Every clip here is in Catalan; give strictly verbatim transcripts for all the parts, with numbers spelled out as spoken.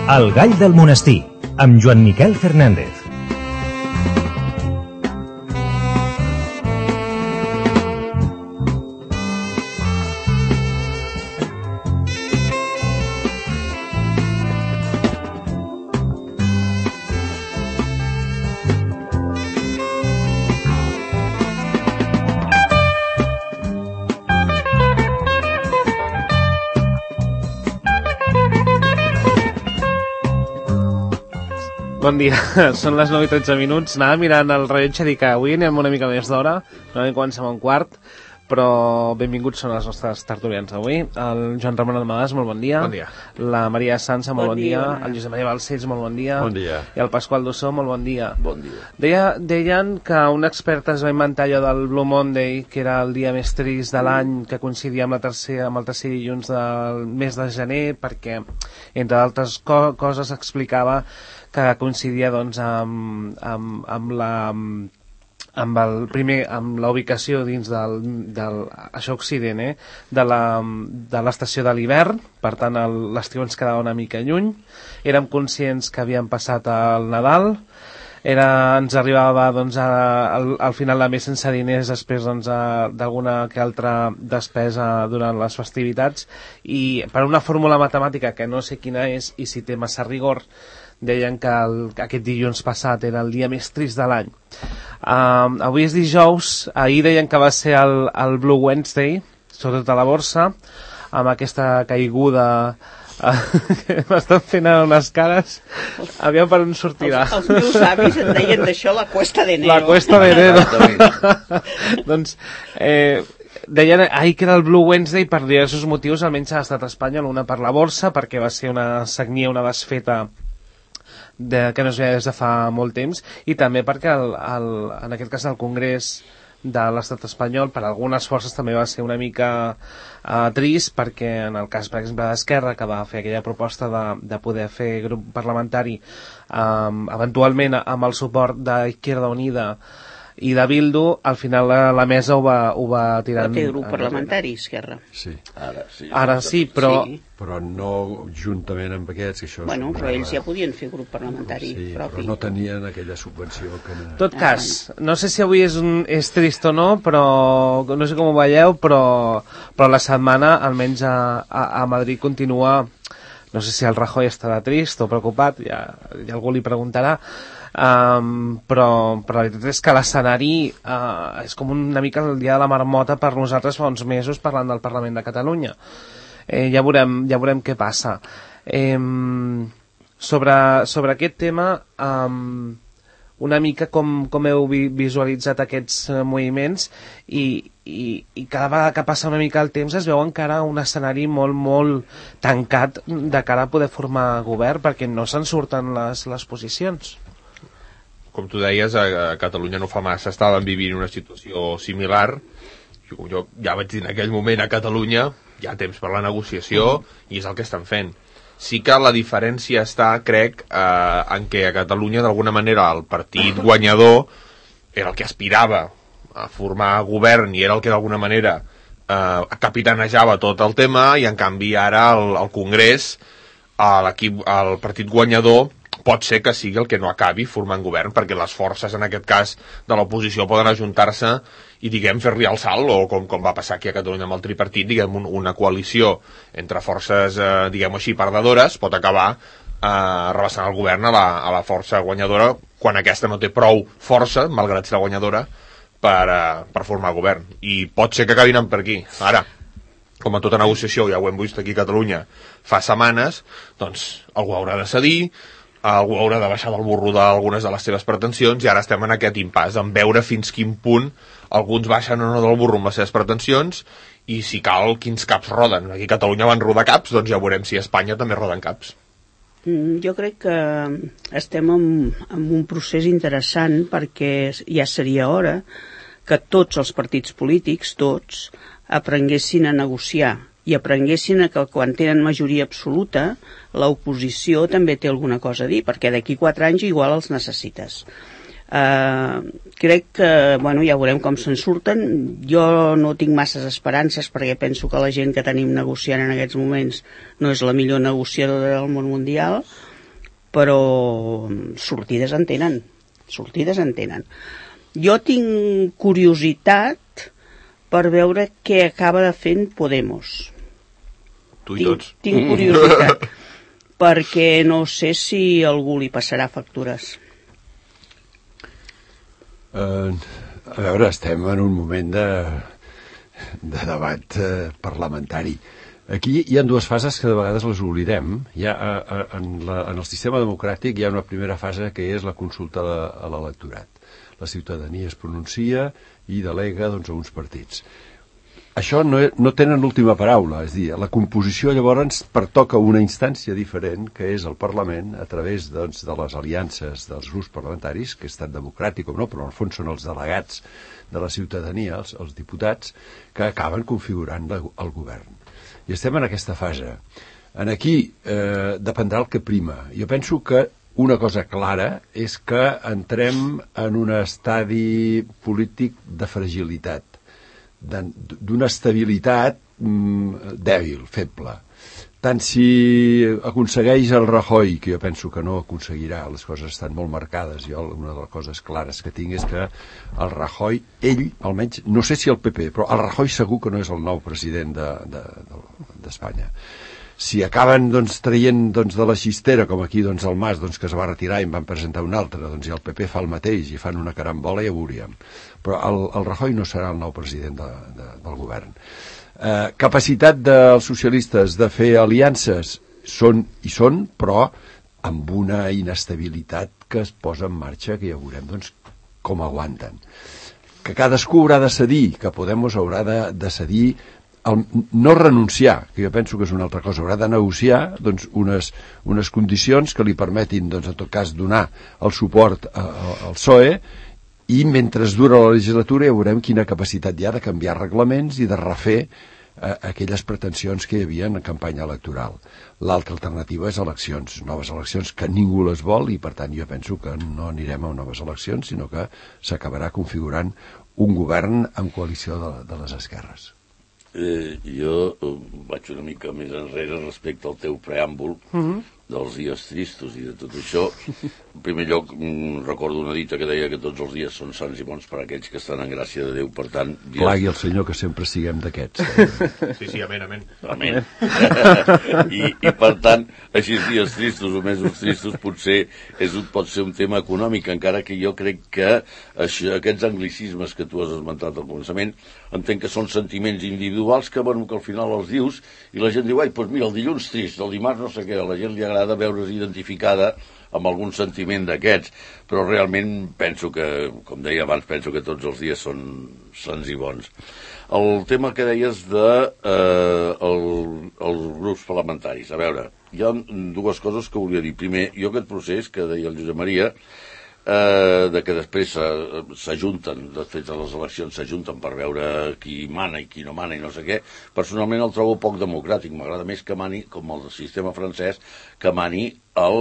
El gall del monestir, amb Joan Miquel Fernández. Bon dia, són les nou i tretze minuts. Anava mirant el rellotge i dic que avui anem una mica més d'hora, normalment comencem a un quart, però benvinguts són els nostres tertulians d'avui. El Joan Ramon Almadàs, molt bon dia. Bon dia. La Maria Sansa, molt bon, bon dia. dia. El Josep Maria Balcells, molt bon dia. Bon dia. I el Pasqual Dossó, molt bon dia. Bon dia. Deia, deien que un expert es va inventar allò del Blue Monday, que era el dia més trist de l'any, que coincidia amb, la tercer, amb el tercer dilluns del mes de gener, perquè, entre altres co coses, explicava que coincidia doncs, amb, amb, amb la... amb el primer, amb la ubicació dins del, del això Occident, eh? de la de l'estació de l'hivern, per tant l'estiu ens quedava una mica lluny, érem conscients que havíem passat el Nadal, era, ens arribava doncs, a, al, al final de mes sense diners després doncs, d'alguna que altra despesa durant les festivitats, i per una fórmula matemàtica que no sé quina és i si té massa rigor, deien que, el, que aquest dilluns passat era el dia més trist de l'any. Um, avui és dijous, ahir deien que va ser el, el Blue Wednesday, sobretot a la borsa, amb aquesta caiguda uh, que m'estan fent unes cares, aviam per on sortirà. Els, els meus avis en deien d'això la cuesta de enero. La cuesta de enero. Doncs, eh, deien ahir que era el Blue Wednesday per diversos motius, almenys a l'estat espanyol, una per la borsa, perquè va ser una sagnia, una desfeta de, que no es veia des de fa molt temps, i també perquè el, el, en aquest cas el Congrés de l'estat espanyol per algunes forces també va ser una mica uh, trist, perquè en el cas per exemple d'Esquerra, que va fer aquella proposta de, de poder fer grup parlamentari um, eventualment amb el suport d'Izquierda Unida i de Bildu, al final la, la mesa ho va, ho va tirar... No té grup parlamentari, Esquerra. Sí, ara sí. Ara sí, però... Sí. Però no juntament amb aquests, que això... Bueno, però ells ja podien fer grup parlamentari sí, propi. però no tenien aquella subvenció que... En tot cas, no sé si avui és, un, és trist o no, però no sé com ho veieu, però, però la setmana, almenys a, a, a Madrid, continua... No sé si el Rajoy estarà trist o preocupat, ja, ja algú li preguntarà, Um, però, però la veritat és que l'escenari uh, és com una mica el dia de la marmota per nosaltres fa uns mesos parlant del Parlament de Catalunya. Eh, ja veurem, ja veurem què passa. Eh, sobre, sobre aquest tema, um, una mica com, com heu vi visualitzat aquests uh, moviments i, i, i cada vegada que passa una mica el temps es veu encara un escenari molt, molt tancat de cara a poder formar govern, perquè no se'n surten les, les posicions. Com tu deies, a Catalunya no fa massa estàvem vivint una situació similar. Jo, jo ja vaig dir en aquell moment a Catalunya hi ha temps per la negociació i és el que estan fent. Sí que la diferència està, crec, eh, en què a Catalunya d'alguna manera el partit guanyador era el que aspirava a formar govern i era el que d'alguna manera eh, capitanejava tot el tema, i en canvi ara el, el Congrés, l'equip, el partit guanyador pot ser que sigui el que no acabi formant govern, perquè les forces, en aquest cas, de l'oposició poden ajuntar-se i, diguem, fer-li el salt, o com, com va passar aquí a Catalunya amb el tripartit, diguem, un, una coalició entre forces, eh, diguem així, perdedores, pot acabar eh, rebassant el govern a la, a la força guanyadora, quan aquesta no té prou força, malgrat ser la guanyadora, per, eh, per formar govern. I pot ser que acabin per aquí. Ara, com a tota negociació, ja ho hem vist aquí a Catalunya fa setmanes, doncs algú haurà de cedir, algú haurà de baixar del burro d'algunes de les seves pretensions, i ara estem en aquest impàs, en veure fins quin punt alguns baixen o no del burro amb les seves pretensions, i si cal, quins caps roden. Aquí a Catalunya van rodar caps, doncs ja veurem si a Espanya també roden caps. Mm, jo crec que estem en, en un procés interessant, perquè ja seria hora que tots els partits polítics, tots, aprenguessin a negociar i aprenguessin que quan tenen majoria absoluta l'oposició també té alguna cosa a dir, perquè d'aquí quatre anys igual els necessites. Uh, crec que, bueno, ja veurem com se'n surten. Jo no tinc masses esperances, perquè penso que la gent que tenim negociant en aquests moments no és la millor negociadora del món mundial, però sortides en tenen, sortides en tenen. Jo tinc curiositat per veure què acaba de fer Podemos. Tu i tinc, tots. Tinc curiositat, perquè no sé si algú li passarà factures. Uh, a veure, estem en un moment de, de debat uh, parlamentari. Aquí hi ha dues fases que de vegades les oblidem. Hi ha, uh, en, la, en el sistema democràtic hi ha una primera fase que és la consulta a l'electorat. La ciutadania es pronuncia i delega doncs, a uns partits. Això no, no tenen l'última paraula, és a dir, la composició llavors pertoca una instància diferent, que és el Parlament, a través doncs, de les aliances dels grups parlamentaris, que ha estat democràtic o no, però en el fons són els delegats de la ciutadania, els, els diputats, que acaben configurant la, el govern. I estem en aquesta fase. En aquí eh, dependrà el que prima. Jo penso que una cosa clara és que entrem en un estadi polític de fragilitat, d'una estabilitat mm, dèbil, feble. Tant si aconsegueix el Rajoy, que jo penso que no aconseguirà, les coses estan molt marcades, jo una de les coses clares que tinc és que el Rajoy, ell, almenys, no sé si el P P, però el Rajoy segur que no és el nou president d'Espanya. De, de, si acaben doncs, traient doncs, de la xistera, com aquí doncs, el Mas, doncs, que es va retirar i en van presentar un altre, doncs, i el P P fa el mateix i fan una carambola, ja ho veuríem. Però el, el Rajoy no serà el nou president de, de, del govern. Eh, capacitat dels socialistes de fer aliances són i són, però amb una inestabilitat que es posa en marxa, que ja veurem doncs, com aguanten. Que cadascú haurà de cedir, que Podemos haurà de, de cedir el no renunciar, que jo penso que és una altra cosa, haurà de negociar doncs, unes, unes condicions que li permetin, doncs, en tot cas, donar el suport a, a, al P S O E, i mentre dura la legislatura ja veurem quina capacitat hi ha de canviar reglaments i de refer eh, aquelles pretensions que hi havia en campanya electoral. L'altra alternativa és eleccions, noves eleccions que ningú les vol i per tant jo penso que no anirem a noves eleccions, sinó que s'acabarà configurant un govern amb coalició de, de les esquerres. Eh, jo eh, vaig una mica més enrere respecte al teu preàmbul uh-huh. dels dies tristos i de tot això. En primer lloc, mm, recordo una dita que deia que tots els dies són sants i bons per a aquells que estan en gràcia de Déu, per tant... Dies... Plagui el Senyor que sempre siguem d'aquests. Sí, sí, amén, amén. Amén. I, I per tant, així dies tristos o mesos tristos potser és un, pot ser un tema econòmic, encara que jo crec que això, aquests anglicismes que tu has esmentat al començament, entenc que són sentiments individuals que, bueno, que al final els dius i la gent diu, ai, doncs mira, el dilluns trist, el dimarts no sé què, a la gent li agrada veure's identificada amb algun sentiment d'aquests, però realment penso que, com deia abans, penso que tots els dies són sants i bons. El tema que deies de eh, el, els grups parlamentaris, a veure, hi ha dues coses que volia dir. Primer, jo aquest procés que deia el Josep Maria, Eh, de que després s'ajunten, després de les eleccions s'ajunten per veure qui mana i qui no mana i no sé què, personalment el trobo poc democràtic. M'agrada més que mani, com el sistema francès, que mani el,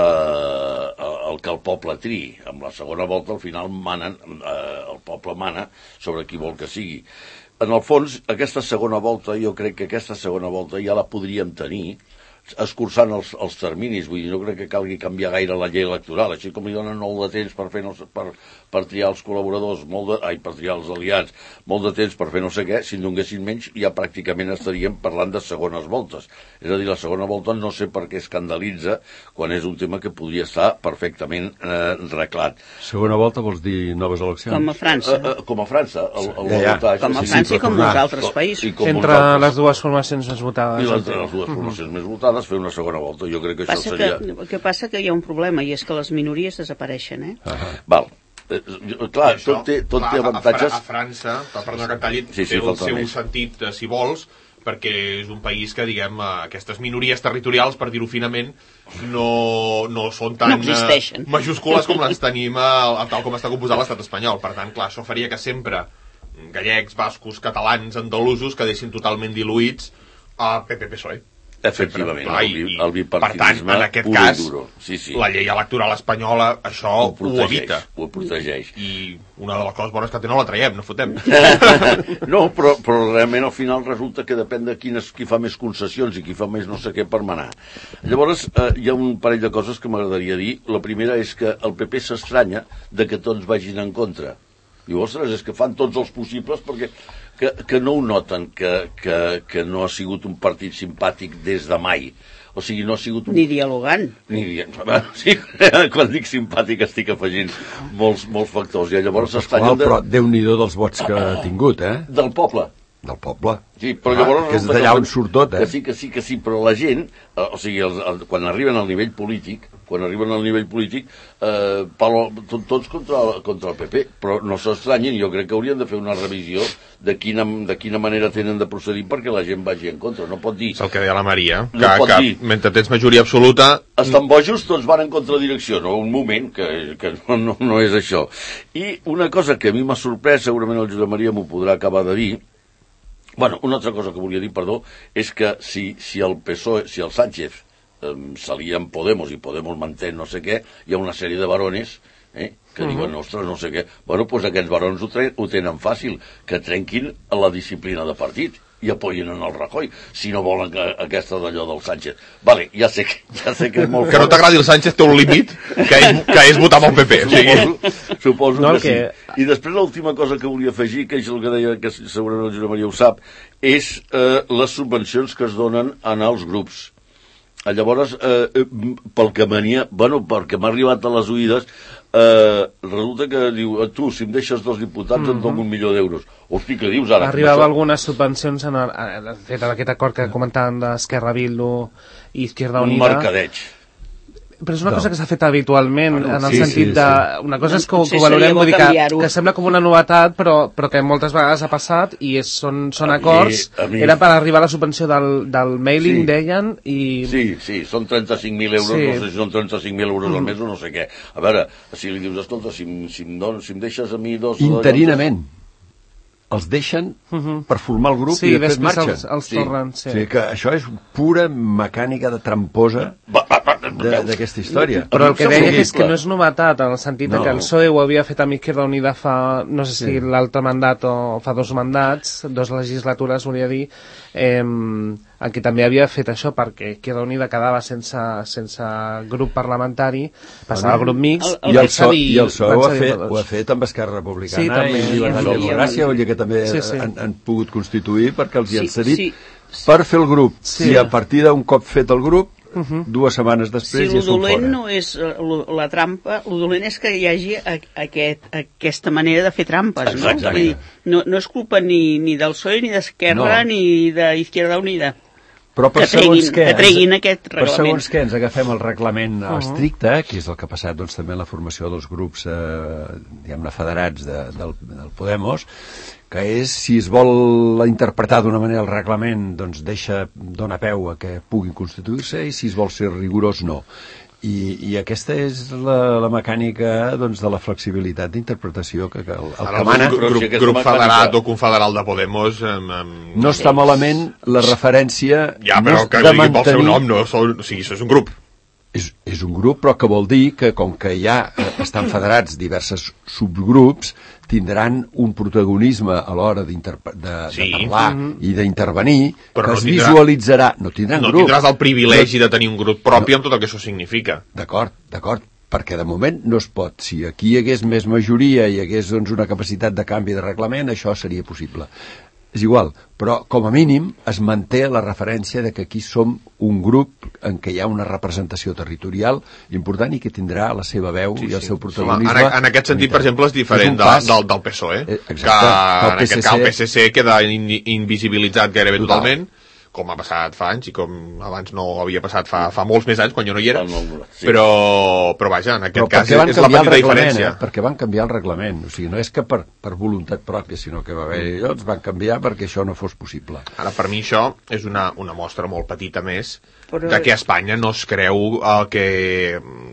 eh, el que el poble triï. Amb la segona volta al final manen, eh, el poble mana sobre qui vol que sigui. En el fons, aquesta segona volta, jo crec que aquesta segona volta ja la podríem tenir escurçant els, els terminis, vull dir, no crec que calgui canviar gaire la llei electoral, així com li donen molt de temps per fer no, per, per triar els col·laboradors, molt de, ai, per triar els aliats, molt de temps per fer no sé què, si en donguessin menys ja pràcticament estaríem parlant de segones voltes. És a dir, la segona volta no sé per què escandalitza quan és un tema que podria estar perfectament eh, reglat. Segona volta vols dir noves eleccions? Com a França. Eh, eh, com a França. El, el ja, ja. votatge, com a sí, França sí, i com molts altres països. Entre les dues formacions més votades. I les, les dues formacions més votades fer una segona volta. Jo crec que això passa seria... Que, el que passa que hi ha un problema, i és que les minories desapareixen, eh? Ah, Val. Eh, clar, Això, tot té, tot clar, té avantatges... A, a França, perdona que et talli, sí, sí, té el seu més. sentit, eh, si vols, perquè és un país que, diguem, eh, aquestes minories territorials, per dir-ho finament, no, no són tan no existeixen. eh, majúscules com les tenim a, tal com està composat l'estat espanyol. Per tant, clar, això faria que sempre gallecs, bascos, catalans, andalusos quedessin totalment diluïts a P P P S O E. Efectivament, Clar, el, i, el bipartidisme per tant, en aquest puro cas, i duro. Sí, sí. La llei electoral espanyola això ho, ho evita. Ho protegeix. I una de les coses bones que té no la traiem, no fotem. No, però, però realment al final resulta que depèn de quines, qui fa més concessions i qui fa més no sé què per manar. Llavors, eh, hi ha un parell de coses que m'agradaria dir. La primera és que el P P s'estranya de que tots vagin en contra. Diu, ostres, és que fan tots els possibles perquè que, que no ho noten, que, que, que no ha sigut un partit simpàtic des de mai. O sigui, no ha sigut un... Ni dialogant. Ni dialogant. Sí, quan dic simpàtic estic afegint molts, molts factors. I llavors s'estanyen de... Però Déu-n'hi-do dels vots que ha tingut, eh? Del poble. Del poble. Sí, però llavors... Ah, que és d'allà on surt tot, eh? Que sí, que sí, que sí, però la gent, eh, o sigui, el, el, quan arriben al nivell polític, quan arriben al nivell polític, eh, palo, tot, tots contra, contra el P P, però no s'estranyin, jo crec que haurien de fer una revisió de quina, de quina manera tenen de procedir perquè la gent vagi en contra. No pot dir... És el que deia la Maria, que, no que dir, mentre tens majoria absoluta... Estan bojos, tots van en contradirecció, no? Un moment, que, que no, no, no és això. I una cosa que a mi m'ha sorprès, segurament el Josep Maria m'ho podrà acabar de dir. Bueno, una altra cosa que volia dir, perdó, és que si, si el P S O E, si el Sánchez eh, s'alia amb Podemos i Podemos manté no sé què, hi ha una sèrie de varones eh, que uh-huh. diuen, ostres, no sé què. Bueno, doncs aquests varons ho, tre- ho tenen fàcil, que trenquin la disciplina de partit i apoyin en el Rajoy, si no volen que aquesta d'allò del Sánchez. Vale, ja sé que, ja sé que és molt que no t'agradi el Sánchez té un límit, que és, que és votar amb el P P. O sigui... Suposo, suposo no, que, que sí. I després l'última cosa que volia afegir, que és el que deia, que segurament el Josep Maria ho sap, és eh, les subvencions que es donen en els grups. Llavors, eh, pel que venia, bueno, perquè m'ha arribat a les oïdes, eh, resulta que diu, tu, si em deixes dos diputats, mm-hmm. et dono un milió d'euros. Hosti, què dius ara? Arribava això... algunes subvencions en, el, en aquest acord que comentaven d'Esquerra Bildu i Izquierda Unida. Un mercadeig. Però és una no. cosa que s'ha fet habitualment, bueno, en el sí, sentit sí, de... sí. Una cosa és que, No, que ho valorem, vull dir que, que sembla com una novetat, però, però que moltes vegades ha passat i és, són, són a acords, mi, mi... era per arribar a la subvenció del, del mailing, sí. deien, i... Sí, sí, són trenta-cinc mil euros, sí. no sé si són trenta-cinc mil euros al mes o no sé què. A veure, si li dius, escolta, si, si, em, don, si em deixes a mi dos... Interinament. Els deixen uh-huh. per formar el grup sí, i després, després marxen. Els, els sí. torren, sí. O sigui que això és pura mecànica de tramposa d'aquesta història. Però el que deia és que no és novetat, en el sentit no. que el P S O E ho havia fet amb Izquierda Unida fa, no sé si sí. l'altre mandat o fa dos mandats, dos legislatures, volia dir, eh, en què també havia fet això, perquè Izquierda Unida quedava sense, sense grup parlamentari, passava al grup mixt, i, i el P S O E, i el P S O E ho, ha fet, ho ha fet amb Esquerra Republicana sí, també, i Llibertat i Democràcia, vull dir que també sí, sí. Han, han pogut constituir perquè els hi han cedit sí, sí. per fer el grup. Sí. I a partir d'un cop fet el grup, uh-huh. dues setmanes després sí, ja són fora. Si el dolent no és la trampa, el dolent és que hi hagi aquest, aquesta manera de fer trampes, no? Dir, no, no és culpa ni, ni del P S O E, ni d'Esquerra, no. ni d'Izquierda Unida. Però per que treguin, segons què, que treguin aquest reglament. Per segons què ens agafem el reglament uh-huh. estricte, que és el que ha passat doncs, també en la formació dels grups eh, diguem-ne federats de, del, del Podemos, que és, si es vol interpretar d'una manera el reglament, doncs deixa, dona peu a que puguin constituir-se, i si es vol ser rigorós, no. I, i aquesta és la, la mecànica doncs, de la flexibilitat d'interpretació que, que el, el que mana... Grup, grup, grup, grup federat o confederal de Podemos... Amb, amb... No està malament la referència... Ja, però no que digui mantenir... pel seu nom, no, o sigui, això és un grup. És, és un grup, però que vol dir que com que ja estan federats diversos subgrups, tindran un protagonisme a l'hora de, sí. de parlar mm-hmm. i d'intervenir, però que no es tindrà, visualitzarà... No tindran no grup. No tindràs el privilegi no, de tenir un grup propi no, amb tot el que això significa. D'acord, d'acord, perquè de moment no es pot. Si aquí hi hagués més majoria i hi hagués doncs, una capacitat de canvi de reglament, això seria possible. És igual, però com a mínim es manté la referència de que aquí som un grup en què hi ha una representació territorial important i que tindrà la seva veu sí, i el seu protagonisme. En, en aquest sentit, per exemple, és diferent és de, del, del P S O E, eh? Exacte, que en aquest cas el P S C queda in, invisibilitzat gairebé Total. totalment, com ha passat fa anys i com abans no havia passat fa, fa molts més anys quan jo no hi era, sí. però, però vaja, en aquest però cas és la petita diferència. Eh? Perquè van canviar el reglament, o sigui, no és que per, per voluntat pròpia, sinó que va haver llocs, van canviar perquè això no fos possible. Ara, per mi això és una, una mostra molt petita més però... de que Espanya no es creu el que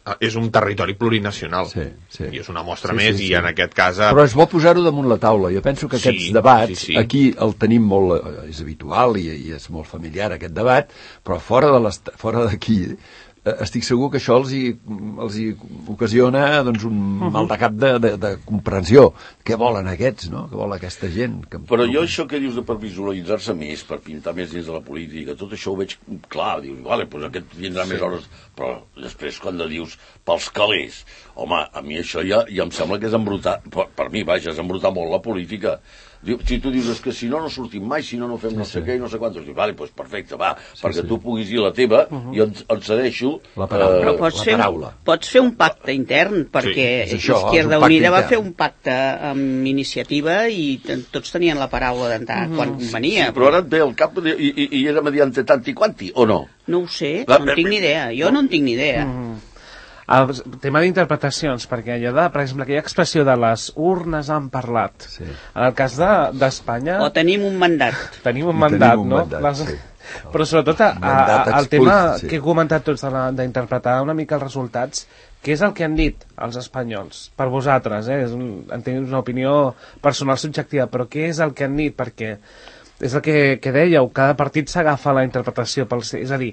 és un territori plurinacional. Sí, sí. I és una mostra sí, més, sí, sí. i en aquest cas... Però és bo posar-ho damunt la taula. Jo penso que aquests sí, debats, sí, sí. aquí el tenim molt... és habitual i, i és molt familiar, aquest debat, però fora de l'est- fora d'aquí... estic segur que això els hi, els hi ocasiona doncs, un uh-huh. mal de cap de, de, de comprensió. Què volen aquests, no? Què vol aquesta gent? Que... Però jo això que dius de per visualitzar-se més, per pintar més dins de la política, tot això ho veig clar, dius, vale, doncs aquest tindrà sí. més hores, però després quan de dius pels calés, home, a mi això ja, ja em sembla que és embrutar, per, per mi, vaja, és embrutar molt la política. Si tu dius, és que si no, no sortim mai, si no, no fem sí, no sé sí. què i no sé quantos. Dius, vale, doncs perfecte, va, sí, perquè sí. tu puguis dir la teva, uh-huh. i et, et cedeixo... La paraula. Eh, Però pots, la fer paraula. Un, pots fer un pacte intern, perquè sí, això, Izquierda un Unida va intern. fer un pacte amb Iniciativa i t- tots tenien la paraula d'entrar uh-huh. quan venia. Sí, però ara et ve al cap i, i, i era mediante tanti quanti, o no? No ho sé, Va, no en tinc ni idea. Jo no en tinc ni idea. Mm. El tema d'interpretacions, perquè allò de, per exemple, aquella expressió de les urnes han parlat, Sí. en el cas de, d'Espanya... O tenim un mandat. Tenim un I mandat, tenim un no? mandat, Les... sí. Però sobretot a, a, Mandat el tema explícit, sí. que he comentat tots de la- d'interpretar una mica els resultats, què és el que han dit els espanyols? Per vosaltres, eh? És un, entenc una opinió personal subjectiva, però què és el que han dit? Perquè és el que, que dèieu, cada partit s'agafa la interpretació pel ser, és a dir,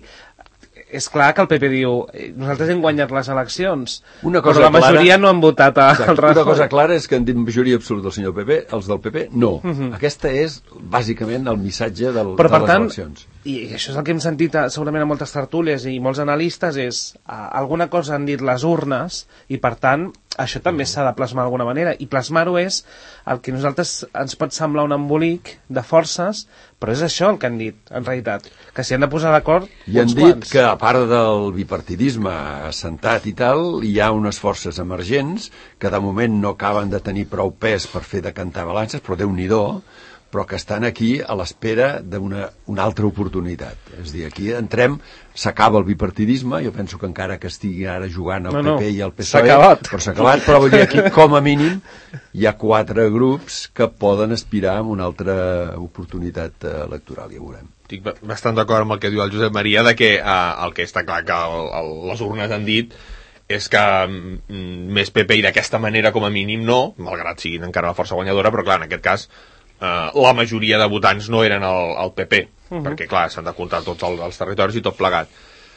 és clar que el P P diu nosaltres hem guanyat les eleccions, Una cosa però la majoria clara- no han votat a, Exacte. al Rajoy. Una cosa clara és que han dit majoria absoluta del senyor P P, els del P P no. Mhm. Aquesta és bàsicament el missatge del, Però de per les tant, eleccions. i això és el que hem sentit a, segurament a moltes tertúlies i molts analistes, és a, alguna cosa han dit les urnes i per tant això també s'ha de plasmar d'alguna manera, i plasmar-ho és el que a nosaltres ens pot semblar un embolic de forces, però és això el que han dit, en realitat, que s'hi han de posar d'acord I han uns dit quants. que, a part del bipartidisme assentat i tal, hi ha unes forces emergents que de moment no acaben de tenir prou pes per fer decantar balances, però Déu-n'hi-do, però que estan aquí a l'espera d'una una altra oportunitat. És a dir, aquí entrem, s'acaba el bipartidisme, jo penso que encara que estigui ara jugant el No, no, P P i el P S s'ha O E, acabat. però s'ha acabat, però vull dir, aquí com a mínim hi ha quatre grups que poden aspirar a una altra oportunitat eh, electoral, ja ho veurem. Estic ba- bastant d'acord amb el que diu el Josep Maria, de que eh, el que està clar que el, el, les urnes han dit és que mm, més P P i d'aquesta manera com a mínim no, malgrat siguin encara la força guanyadora, però clar, en aquest cas eh, la majoria de votants no eren el, el P P, uh-huh. perquè clar, s'han de comptar tots els, els territoris i tot plegat.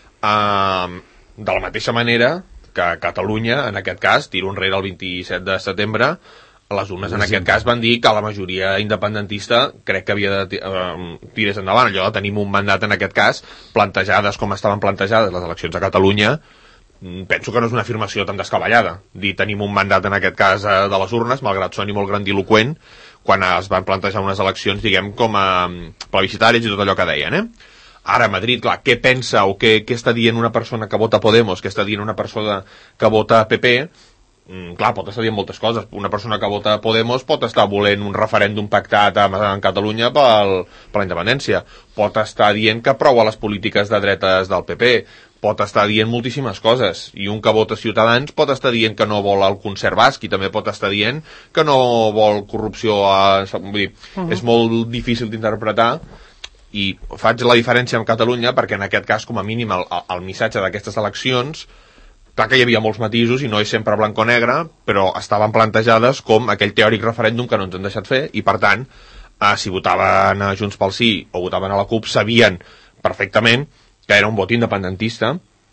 Uh, de la mateixa manera que Catalunya, en aquest cas, tiro enrere el vint-i-set de setembre, les urnes en aquest cas van dir que la majoria independentista crec que havia de uh, tirés endavant, allò de tenim un mandat en aquest cas, plantejades com estaven plantejades les eleccions a Catalunya. Penso que no és una afirmació tan descabellada dir tenim un mandat en aquest cas eh, de les urnes, malgrat soni molt grandiloquent quan es van plantejar unes eleccions, diguem, com a plebiscitàries i tot allò que deien, eh? Ara a Madrid, clar, què pensa o què, què està dient una persona que vota Podemos, què està dient una persona que vota P P? Mm, clar, pot estar dient moltes coses. Una persona que vota Podemos pot estar volent un referèndum pactat a, en Catalunya pel, per la independència. Pot estar dient que aprova les polítiques de dretes del P P. Pot estar dient moltíssimes coses. I un que vota Ciutadans pot estar dient que no vol el concert basc i també pot estar dient que no vol corrupció. A, vull dir, uh-huh. És molt difícil d'interpretar i faig la diferència amb Catalunya perquè en aquest cas, com a mínim, el, el missatge d'aquestes eleccions, clar que hi havia molts matisos i no és sempre blanc o negre, però estaven plantejades com aquell teòric referèndum que no ens han deixat fer i, per tant, eh, si votaven a Junts pel Sí o votaven a la CUP, sabien perfectament que era un vot independentista.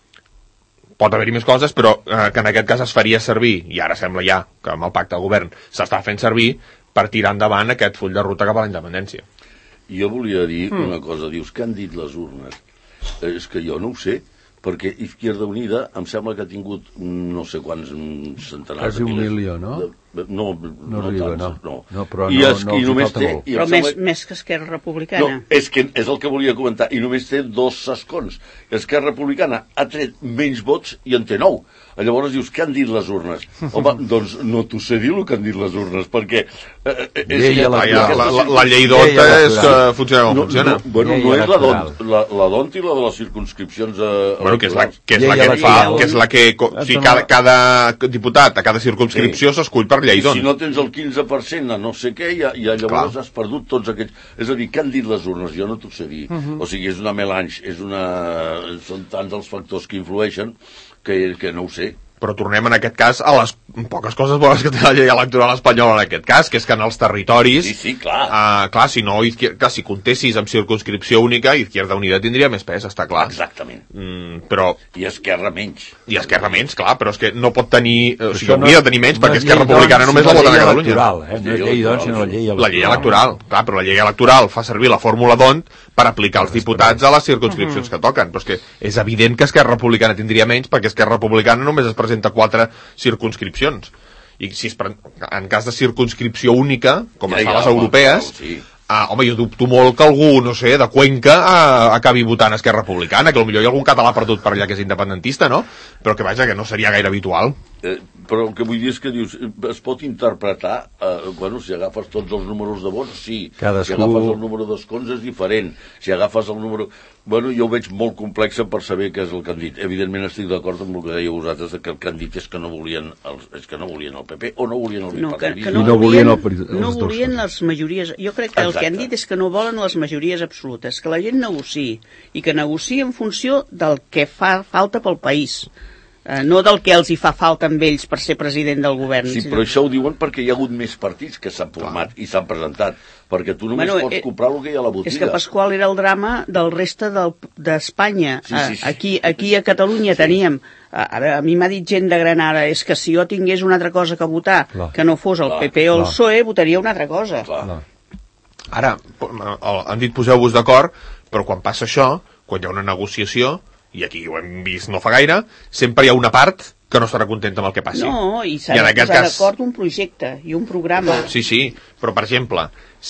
Pot haver-hi més coses, però eh, que en aquest cas es faria servir, i ara sembla ja que amb el pacte de govern s'està fent servir per tirar endavant aquest full de ruta cap a la independència. Jo volia dir mm. una cosa, dius, què han dit les urnes? Eh, és que jo no ho sé, perquè Izquierda Unida em sembla que ha tingut no sé quants centenars... Quasi un milió, no? De, de, no, no, no, arriba, tants, no. no. No, però I, no, es, no i només té... I però més, sembla... més que Esquerra Republicana. No, és, que, és el que volia comentar, i només té dos escons. Esquerra Republicana ha tret menys vots i en té nou. Llavors dius, què han dit les urnes? Home, doncs no t'ho sé dir el que han dit les urnes, perquè... Eh, eh, llei és, la, la, la, la, la llei d'O N T és que funciona com no, funciona. No, bueno, no és la d'O N T, la, la d'O N T i la de les circumscripcions eh, bueno, que és la que, és llei la que electoral. fa, que és la que, o sigui, cada, cada diputat a cada circumscripció s'escull per llei, doncs. Si no tens el quinze per cent a no sé què, ja, ja llavors Clar. has perdut tots aquests... És a dir, què han dit les urnes? Jo no t'ho sé dir. Uh -huh. O sigui, és una melange, és una... són tants els factors que influeixen que, que no ho sé. Però tornem en aquest cas a les poques coses bones que té la llei electoral espanyola en aquest cas, que és que en els territoris... Sí, sí, clar. Uh, clar, si no, clar, si comptessis amb circunscripció única, Izquierda Unida tindria més pes, està clar. Exactament. Mm, però... I Esquerra menys. I Esquerra menys, clar, però és que no pot tenir... O sigui, no, hauria de tenir menys, no perquè Esquerra Republicana doncs, només la voten a Catalunya. Electoral, eh? No és llei, doncs, sinó la llei electoral. La llei electoral, clar, però la llei electoral fa servir la fórmula d'O N T per aplicar els diputats a les circunscripcions que toquen. Però és que és evident que Esquerra Republicana tindria menys, perquè Esquerra Republicana només es presenta quatre circunscripcions. I si es pre... en cas de circunscripció única, com ja, es fa a les europees, sí. ah, home, jo dubto molt que algú, no sé, de Cuenca ah, acabi votant a Esquerra Republicana, que potser hi ha algun català perdut per allà que és independentista, no? Però que vaja, que no seria gaire habitual. Eh, però el que vull dir és que dius, es pot interpretar, eh, bueno, si agafes tots els números de vots, sí. Cadascú... Si agafes el número d'escons és diferent. Si agafes el número... Bueno, jo ho veig molt complex per saber què és el que han dit. Evidentment estic d'acord amb el que dèieu vosaltres, que el que han dit és que no volien el, és que no volien el P P o no volien el bipartidisme. No, que, que no, no volien, el, no volien les majories. Jo crec que Exacte. el que han dit és que no volen les majories absolutes, que la gent negociï, i que negociï en funció del que fa falta pel país. Uh, no del que els hi fa falta amb ells per ser president del govern. Sí, però això ho diuen perquè hi ha hagut més partits que s'han format i s'han presentat, perquè tu només bueno, pots eh, comprar el que hi ha a la botiga. És que Pasqual era el drama del reste d'Espanya. Sí, sí, sí. Aquí, aquí a Catalunya sí. teníem... Ara, a mi m'ha dit gent de Granada, és que si jo tingués una altra cosa que votar, clar. que no fos el clar, P P o el P S O E, votaria una altra cosa. Clar. Ara, han dit poseu-vos d'acord, però quan passa això, quan hi ha una negociació, i aquí ho hem vist no fa gaire, sempre hi ha una part que no estarà contenta amb el que passi. No, i s'ha de posar cas... d'acord un projecte i un programa. Sí, sí, però per exemple,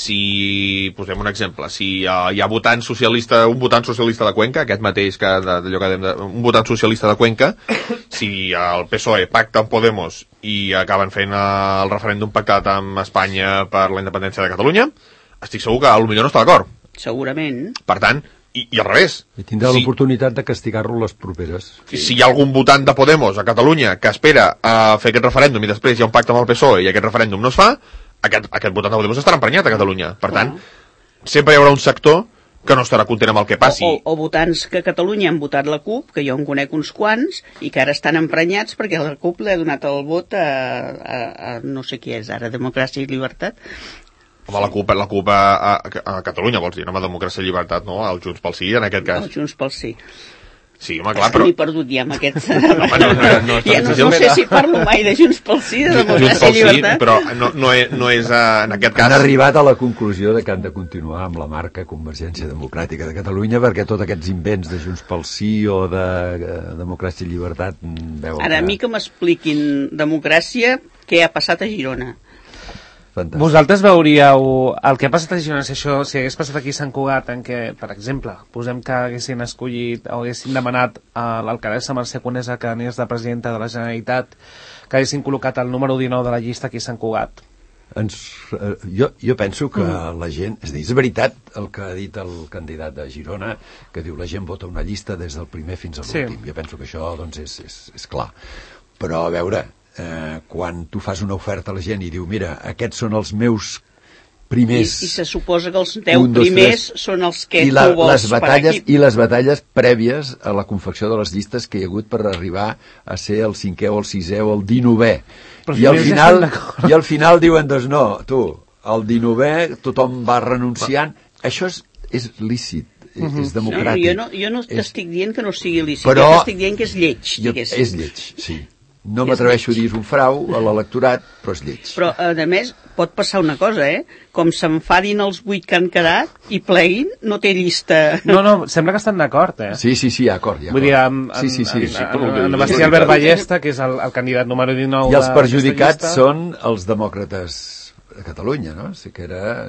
si posem un exemple, si hi ha, hi ha votant socialista, un votant socialista de Cuenca, aquest mateix que d'allò que dèiem, un votant socialista de Cuenca, si el P S O E pacta amb Podemos i acaben fent el referèndum pactat amb Espanya per la independència de Catalunya, estic segur que potser no està d'acord. Segurament. Per tant, I, i al revés. I tindrà si, l'oportunitat de castigar-lo les properes. Sí. Si hi ha algun votant de Podemos a Catalunya que espera a fer aquest referèndum i després hi ha un pacte amb el P S O E i aquest referèndum no es fa, aquest, aquest votant de Podemos estarà emprenyat a Catalunya. Per tant, sempre hi haurà un sector que no estarà content amb el que passi. O, o, o votants que a Catalunya han votat la CUP, que jo en conec uns quants, i que ara estan emprenyats perquè la CUP li ha donat el vot a, a, a no sé qui és ara, Democràcia i Llibertat. Home, la CUP, la CUP a, a, a Catalunya, vols dir, no? A Democràcia i Llibertat, no? El Junts pel Sí, en aquest cas. El Junts pel Sí. Sí, home, clar, però... M'he perdut ja amb aquest... no, no, no, no, ja no, no sé si parlo mai de Junts pel Sí, de Democràcia i Llibertat. Sí, però no, no, és, no és uh, en aquest cas... Han arribat a la conclusió de que han de continuar amb la marca Convergència Democràtica de Catalunya perquè tots aquests invents de Junts pel Sí o de uh, Democràcia i Llibertat veuen Ara, que... a mi que m'expliquin democràcia, què ha passat a Girona. Fantàstic. Vosaltres veuríeu el que ha passat a Girona, si això, si hagués passat aquí a Sant Cugat, en què, per exemple, posem que haguessin escollit o haguessin demanat a l'alcaldessa Mercè Conesa que anés de presidenta de la Generalitat, que haguessin col·locat el número dinou de la llista aquí a Sant Cugat. Ens, eh, jo, jo penso que mm. la gent, és a dir, és veritat el que ha dit el candidat de Girona, que diu la gent vota una llista des del primer fins a l'últim. Sí. Jo penso que això doncs, és, és, és clar. Però a veure, eh, quan tu fas una oferta a la gent i diu, mira, aquests són els meus primers... I, i se suposa que els deu primers tres, són els que la, tu vols les batalles, per I les batalles prèvies a la confecció de les llistes que hi ha hagut per arribar a ser el cinquè o el sisè o el dinovè. I al, final, I al final diuen, doncs no, tu, el dinovè tothom va renunciant. No. Això és, és lícit. Uh -huh. És democràtic. No, jo no, jo no t'estic dient que no sigui lícit, però jo t'estic dient que és lleig. Jo, és lleig, sí. No m'atreveixo a dir un frau a l'electorat, però és lleig. Però, a més, pot passar una cosa, eh? Com s'enfadin els vuit que han quedat i pleguin, no té llista. No, no, sembla que estan d'acord, eh? Sí, sí, sí, d'acord. Vull dir, amb, amb, sí, sí, sí, sí, amb, amb, amb Bastí Albert Ballesta, que és el, el candidat número dinou I els perjudicats són els demòcrates de Catalunya, no? Sí que era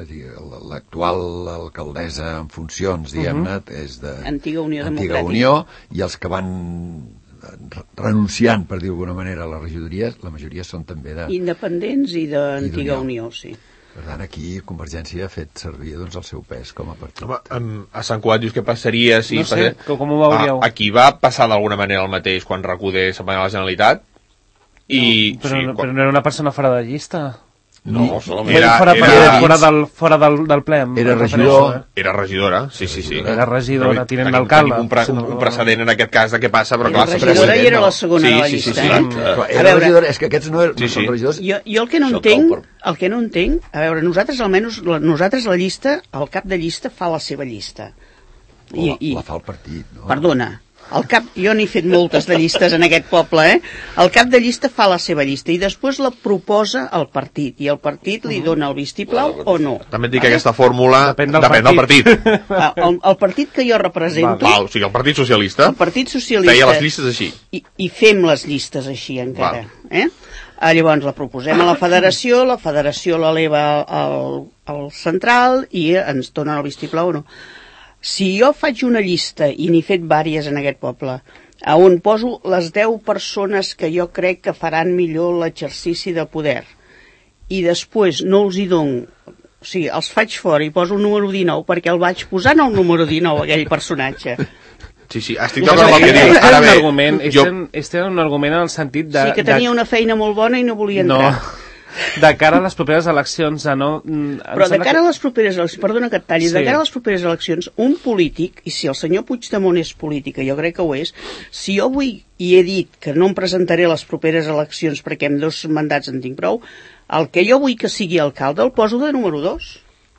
l'actual alcaldessa en funcions, diguem-ne, uh -huh. és de... Antiga Unió Antiga Democràtica. Unió, i els que van renunciant, per dir d'alguna manera, a la regidoria, la majoria són també de... Independents i d'Antiga Unió, sí. Per tant, aquí Convergència ha fet servir doncs, el seu pes com a partit. Home, a Sant Cugat dius què passaria si... No sé, com ho veuríeu? Aquí va passar d'alguna manera el mateix quan Recoder se'n va a la Generalitat? I, Però, sí, no, quan- però no era una persona fora de llista. No, solament... Era- fora, era- fora, del, fora del, del ple. em Era refereixo, regidor. eh? Era regidora, sí, sí, sí. Era regidora, Però tinent tenim- d'alcalde. tenim Un, pre un, un precedent en aquest cas de què passa, però Era clar... regidora i era la segona sí, de la sí, sí, llista. sí, eh? sí. Clar, A era veure- regidor, és que aquests no, eren, Sí, no són sí. regidors. Jo, jo el que no Això entenc, cal per- el que no entenc, a veure, nosaltres almenys, la, nosaltres la llista, el cap de llista fa la seva llista. I, la, i, la fa el partit, no? Perdona, el cap, jo n'he fet moltes de llistes en aquest poble, eh? El cap de llista fa la seva llista i després la proposa al partit i el partit li dona el vistiplau o no. També et dic que aquesta fórmula Depèn del depèn del partit. Ah, El, el partit que jo represento, Val, o sigui, el Partit Socialista el Partit Socialista, feia les llistes així. i, i fem les llistes així encara. Eh? Ah, llavors la proposem a la federació, la federació l'eleva al, al central i ens donen el vistiplau o no. Si jo faig una llista, i n'he fet vàries en aquest poble, a on poso les deu persones que jo crec que faran millor l'exercici de poder, i després no els hi dono, o sigui, els faig fora i poso el número dinou perquè el vaig posar en el número dinou, aquell personatge. Sí, sí, estic d'acord amb el que Este dius. era Ara un bé, argument, este, jo... este era un argument en el sentit de... Sí que tenia una feina molt bona i no volia No, entrar. de cara a les properes eleccions, a no... mm, em Però de sembla cara que- a les properes eleccions, perdona que et talli, de Sí. cara a les properes eleccions, un polític, i si el senyor Puigdemont és política, jo crec que ho és, si jo vull, i he dit que no em presentaré a les properes eleccions perquè amb dos mandats en tinc prou, el que jo vull que sigui alcalde el poso de número dos.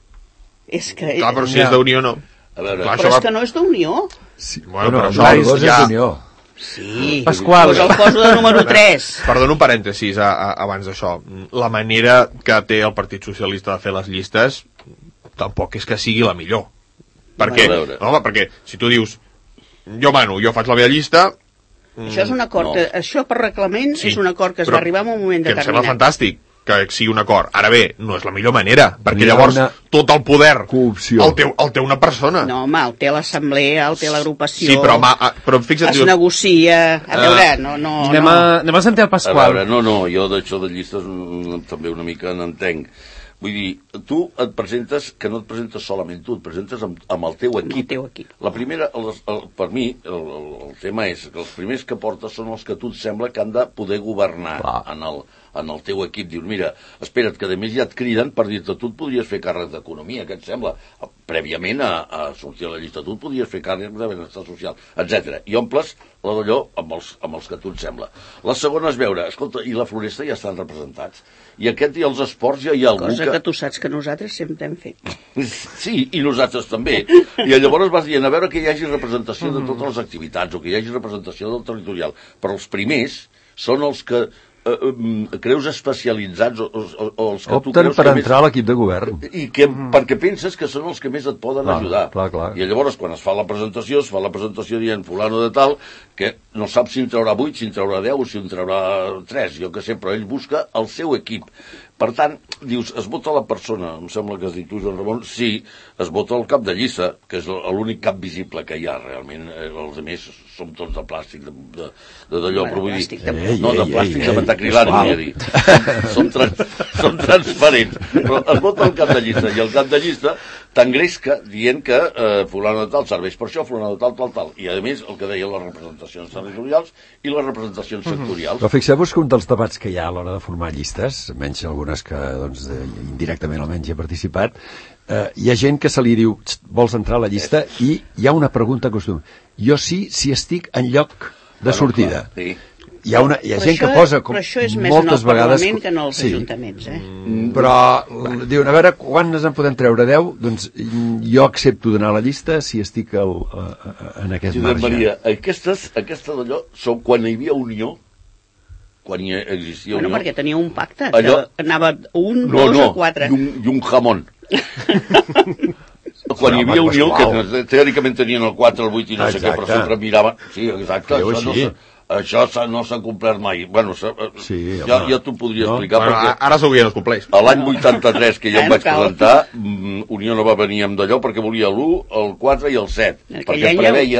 És que... Clar, però si Ja. és d'Unió, no. A veure, Clar, però això és que no és d'Unió. Sí. Bueno, Bueno, però no, això el dos és ja- d'Unió. Sí. Pasqual. Doncs el poso de número tres. Perdona un parèntesis a, a, abans d'això. La manera que té el Partit Socialista de fer les llistes tampoc és que sigui la millor. Perquè, A veure. no, home, perquè si tu dius jo mano, jo faig la meva llista, Això és un acord, no. que- això per reglament sí, és un acord que es però va arribar en un moment que em sembla determinat. fantàstic que sigui un acord. Ara bé, no és la millor manera, perquè Hi ha llavors una tot el poder coopció. el té, el té una persona. No, home, el té l'assemblea, el té l'agrupació, Sí, però, home, ah, però fixa't, es dius, negocia... A veure, no, no, Anem, no. a, anem a sentir el A Pasqual. veure, no, no, jo d'això de llistes mm, també una mica n'entenc. Vull dir, tu et presentes, que no et presentes solament tu, et presentes amb, amb el teu equip. el teu equip. La primera, el, el, per mi, el, el, el tema és que els primers que portes són els que tu et sembla que han de poder governar Clar. en el, en el teu equip. Dius, mira, espera't, que a més ja et criden per dir-te, tu et podries fer càrrec d'economia, què et sembla? Prèviament a, a sortir a la llista, tu et podries fer càrrec de benestar social, etcètera. I omples la d'allò amb els, amb els que tu et sembla. La segona és veure, escolta, i la floresta ja estan representats. I aquest i els esports ja hi ha algú Cosa que... que tu saps que nosaltres sempre hem fet. Sí, i nosaltres també. I llavors vas dient, a veure que hi hagi representació de totes les activitats o que hi hagi representació del territorial. Però els primers són els que eh, eh, creus especialitzats o, o, o els que tu Opten creus per que entrar a l'equip de govern. més... I que, perquè penses que són els que més et poden Clar, ajudar. clar, clar. I llavors, quan es fa la presentació, es fa la presentació dient fulano de tal, que no sap si en traurà vuit, si en traurà deu o si en traurà tres, jo que sé, però ell busca el seu equip. Per tant, dius, es vota la persona, em sembla que has dit tu, Joan Ramon, sí, es vota el cap de llista, que és l'únic cap visible que hi ha, realment, eh, els altres som tots de plàstic, de, de, de d'allò, Bueno, però vull plàstic dir... de- Ei, no, de ei, plàstic ei, de ei, metacrilat, sisplau. volia dir. Som, trans, som transparents. Però es vota el cap de llista, i el cap de llista t'engresca dient que eh, fulano de tal serveix per això, fulano de tal, tal, tal. I a més, el que deia, les representacions territorials i les representacions sectorials. Però fixeu-vos que un dels debats que hi ha a l'hora de formar llistes, menys algunes que doncs, de, indirectament almenys hi ha participat, eh, hi ha gent que se li diu, vols entrar a la llista? I hi ha una pregunta costum. Jo sí, si estic en lloc de Bueno, sortida. clar, sí. Hi ha, una, hi ha Però gent això, que posa com però això és més moltes en el vegades... Parlament que en els sí, ajuntaments, eh? però l- diuen, a veure, quants en podem treure? deu? Doncs mm, jo accepto d'anar a la llista si estic al, a, a, en aquest Josep marge. Maria, aquestes, aquesta d'allò, són quan hi havia unió, quan hi existia Bueno, unió... perquè tenia un pacte, Allò- que anava un, No, dos no, o quatre. i un, i un jamón. Quan hi Home, havia unió, Pasqual. que teòricament tenien el quatre, el vuit i no sé què, però Exacte. sempre miraven... Sí, exacte, Feu això no, així. s'ha- això s'ha- no s'ha complert mai. Bueno, s'ha- Sí, ja, home. ja t'ho podria No? explicar, bueno, perquè... ara segur que ja no es compleix. A l'any vuitanta-tres, que jo em Eh, no vaig cal. presentar, mm, Unió no va venir amb d'allò perquè volia l'u, el quatre i el set. Aquell Perquè any ja- preveia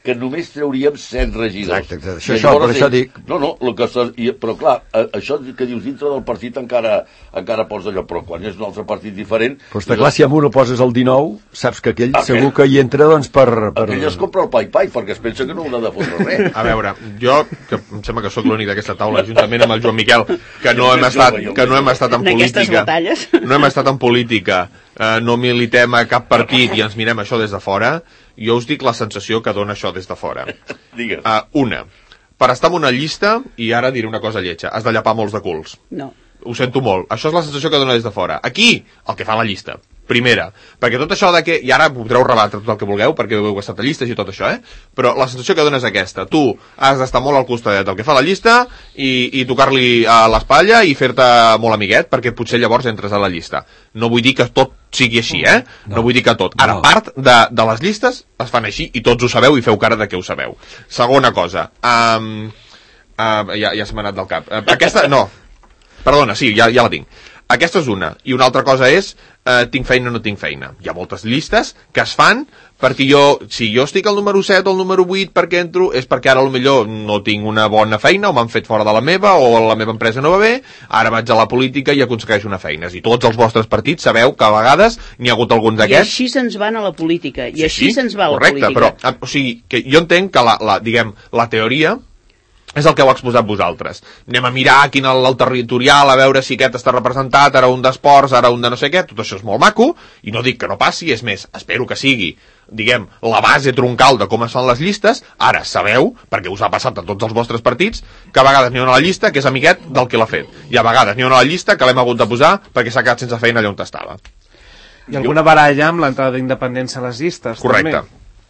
que només trauríem set regidors. Exacte, exacte. Això, això, per això dic... No, no, el que i, però clar, això que dius dintre del partit encara encara pots allò, però quan és un altre partit diferent... Però està clar, si amb un ho poses el dinou, saps que aquell, aquell segur que hi entra, doncs, per... per... Aquell es compra el pai-pai, perquè es pensa que no haurà de fotre res. A veure, jo, que em sembla que sóc l'únic d'aquesta taula, juntament amb el Joan Miquel, que no hem estat, que no hem estat en política, no hem estat en política, eh, no militem a cap partit i ens mirem això des de fora, jo us dic la sensació que dona això des de fora. Digues. Uh, una, per estar en una llista, i ara diré una cosa lletja, has de llapar molts de culs. No. Ho sento molt. Això és la sensació que dona des de fora. Aquí, el que fa la llista. Primera. Perquè tot això de que... I ara podreu rebatre tot el que vulgueu, perquè heu estat a llistes i tot això, eh? Però la sensació que dona és aquesta. Tu has d'estar molt al costat del que fa la llista i, i tocar-li a l'espatlla i fer-te molt amiguet, perquè potser llavors entres a la llista. No vull dir que tot sigui així, eh? No, no vull dir que tot. Ara, no. Part de, de les llistes es fan així i tots ho sabeu i feu cara de que ho sabeu. Segona cosa. Um, uh, ja, ja se m'ha anat del cap. Uh, aquesta... No. Perdona, sí, ja, ja la tinc. Aquesta és una. I una altra cosa és eh, tinc feina o no tinc feina. Hi ha moltes llistes que es fan perquè jo, si jo estic al número set o al número vuit perquè entro, és perquè ara potser no tinc una bona feina o m'han fet fora de la meva o la meva empresa no va bé, ara vaig a la política i aconsegueixo una feina. I tots els vostres partits sabeu que a vegades n'hi ha hagut alguns d'aquests... I així se'ns van a la política. I sí, així sí, se'ns va a la correcte, política. Però, o sigui, que jo entenc que la, la, diguem, la teoria és el que heu exposat vosaltres. Anem a mirar quin és el territorial, a veure si aquest està representat, ara un d'esports, ara un de no sé què, tot això és molt maco, i no dic que no passi, és més, espero que sigui, diguem, la base troncal de com es fan les llistes. Ara sabeu, perquè us ha passat a tots els vostres partits, que a vegades n'hi ha una a la llista que és amiguet del que l'ha fet, i a vegades n'hi ha una a la llista que l'hem hagut de posar perquè s'ha quedat sense feina allà on estava. I alguna baralla amb l'entrada d'independència a les llistes? Correcte.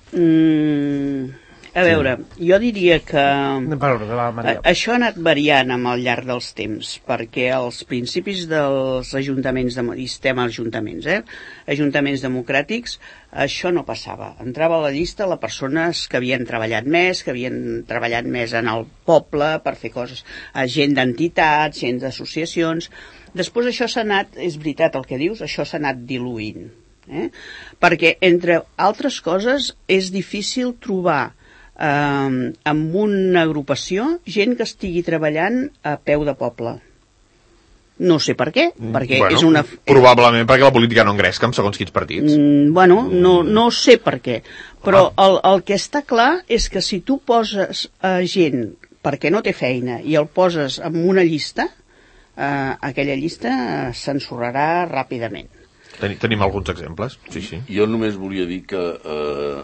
Mm... A veure, sí. Jo diria que a, això ha anat variant amb el llarg dels temps, perquè als principis dels ajuntaments, de, i estem als ajuntaments, eh? ajuntaments democràtics, això no passava. Entrava a la llista les persones que havien treballat més, que havien treballat més en el poble per fer coses, gent d'entitats, gent d'associacions. Després això s'ha anat, és veritat el que dius, això s'ha anat diluint. Eh? Perquè, entre altres coses, és difícil trobar Uh, amb una agrupació gent que estigui treballant a peu de poble. No sé per què, perquè bueno, és una... Probablement perquè la política no engresca amb segons quins partits. Mm, bueno, no, no sé per què, però ah. el, el que està clar és que si tu poses uh, gent perquè no té feina i el poses en una llista, uh, aquella llista s'ensorrarà ràpidament. Ten, tenim alguns exemples, sí, sí. Jo només volia dir que eh,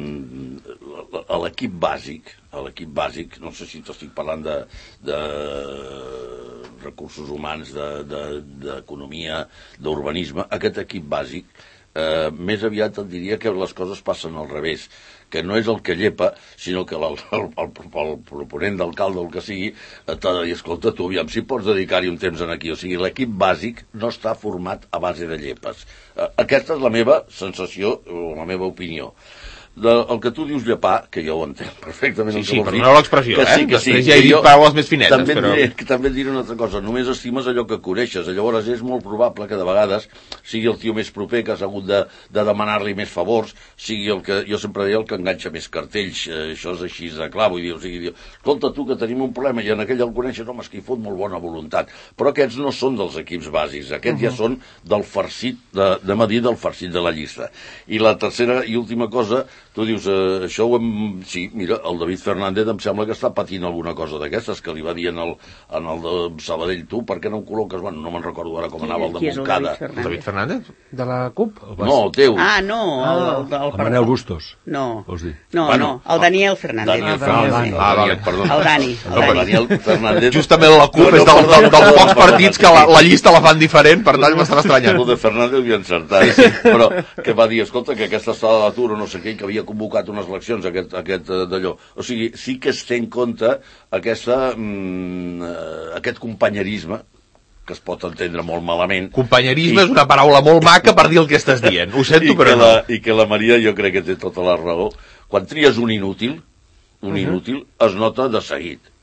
a l'equip bàsic, a l'equip bàsic, no sé si t'estic parlant de, de recursos humans, d'economia, de, de, d'urbanisme, aquest equip bàsic, eh, més aviat et diria que les coses passen al revés, que no és el que llepa, sinó que el, el, el, el proponent d'alcalde o el que sigui, t'ha de dir, escolta, tu, aviam, si pots dedicar-hi un temps en aquí. O sigui, l'equip bàsic no està format a base de llepes. Aquesta és la meva sensació, o la meva opinió. De, el que tu dius llepar, que jo ho entenc perfectament... Sí, sí, perdoneu l'expressió, eh? Sí, que sí, després ja he dit paraules més finetes, també però... Diré, també et diré una altra cosa, només estimes allò que coneixes, llavors és molt probable que de vegades sigui el tio més proper que has hagut de, de demanar-li més favors, sigui el que, jo sempre deia, el que enganxa més cartells, eh, això és així de clar, vull dir, o sigui, diu, escolta tu que tenim un problema i en aquell el coneixes, home, és que hi fot molt bona voluntat, però aquests no són dels equips bàsics, aquests uh -huh. ja són del farcit, de, de medir del farcit de la llista. I la tercera i última cosa, tu dius, eh, això ho hem... Sí, mira, el David Fernández em sembla que està patint alguna cosa d'aquestes, que li va dir en el, en el de Sabadell, tu, per què no em col·loques? Bueno, no me'n recordo ara com qui, anava el de Montcada. El David Fernández? De la CUP? No, el teu. Ah, no, el, el, el, el Manel Bustos. No, vols dir? no, Bueno, no, el Daniel Fernández. Daniel Ah, Fernández. Daniel. Ah, vale, perdó. El Dani. El El Dani. Daniel Fernández. Justament la CUP No, no, és del, perdó, del, dels perdó, pocs perdó, partits que perdó. la, la llista la fan diferent, per tant m'estava estranyant. El de Fernández havia encertat, sí, però que va dir, escolta, que aquesta estada de l'atur o no sé què, que havia convocat unes eleccions, aquest, aquest d'allò. O sigui, sí que es té en compte aquesta, mm, aquest companyerisme, que es pot entendre molt malament. Companyerisme I, és una paraula molt maca per dir el que estàs dient. Ho sento, i però que no. La, I que la Maria jo crec que té tota la raó. Quan tries un inútil, un uh -huh. inútil, es nota de seguit.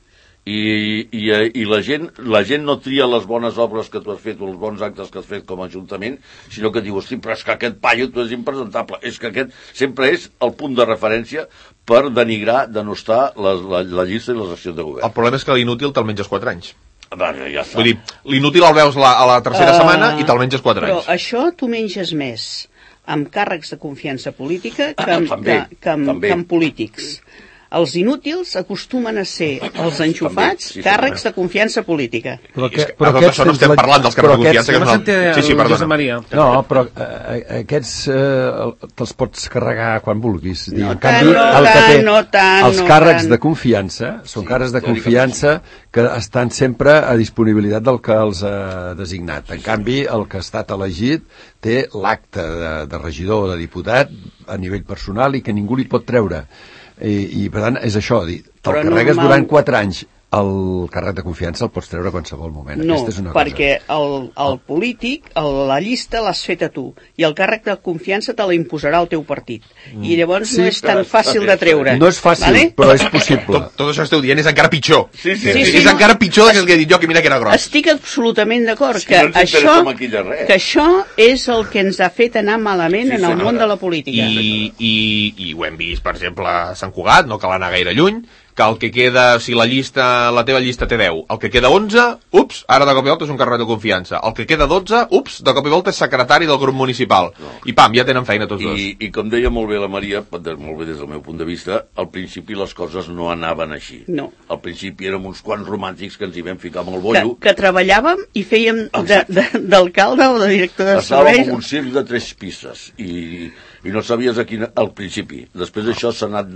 I, i, i la, gent, la gent no tria les bones obres que tu has fet o els bons actes que has fet com a ajuntament, sinó que diu, hosti, però és que aquest paio tu és impresentable. És que aquest sempre és el punt de referència per denigrar, denostar la, la, la llista i les accions de govern. El problema és que l'inútil te'l menges quatre anys. Va, ja està. Vull dir, l'inútil el veus la, a la tercera uh, setmana i te'l menges quatre però anys. Però això tu menges més amb càrrecs de confiança política que amb, també, que, que amb, que amb polítics. Els inútils acostumen a ser els enxufats sí, sí, càrrecs de confiança política. Però, que, però aquests això no estem la... parlant dels càrrecs de confiança. Que no... Sí, sí, perdona. Maria. No, però eh, aquests eh, te'ls pots carregar quan vulguis. No, en canvi, no, el que té, no tant, els no càrrecs tant. de confiança són sí, càrrecs de confiança que estan sempre a disponibilitat del que els ha designat. En canvi, el que ha estat elegit té l'acte de, de regidor o de diputat a nivell personal i que ningú li pot treure. I, i per tant és això, dir, te'l carregues normal... durant quatre anys, el càrrec de confiança el pots treure a qualsevol moment. No, Aquesta és una perquè cosa. el, el polític, el, la llista l'has fet a tu, i el càrrec de confiança te la imposarà el teu partit. Mm. I llavors sí, no és tan fàcil de treure. No és fàcil, vale? Però és possible. Tot, tot això que esteu dient és encara pitjor. Sí, sí, sí, sí, sí, és no. encara pitjor del que he dit jo, que mira que era gros. Estic absolutament d'acord sí, que, no això, que això és el que ens ha fet anar malament sí, en el món de la política. I, i, i ho hem vist, per exemple, a Sant Cugat, no cal anar gaire lluny, que el que queda, si la llista, la teva llista té deu, el que queda onze, ups, ara de cop i volta és un càrrec de confiança. El que queda dotze, ups, de cop i volta és secretari del grup municipal. No. I pam, ja tenen feina tots I, dos. I com deia molt bé la Maria, molt bé des del meu punt de vista, al principi les coses no anaven així. No. Al principi érem uns quants romàntics que ens hi vam ficar amb el bollo. Que, que treballàvem i fèiem d'alcalde o de director de serveis. Estàvem en un circ de tres pistes i, i no sabies a quina, al principi. Després això s'ha anat...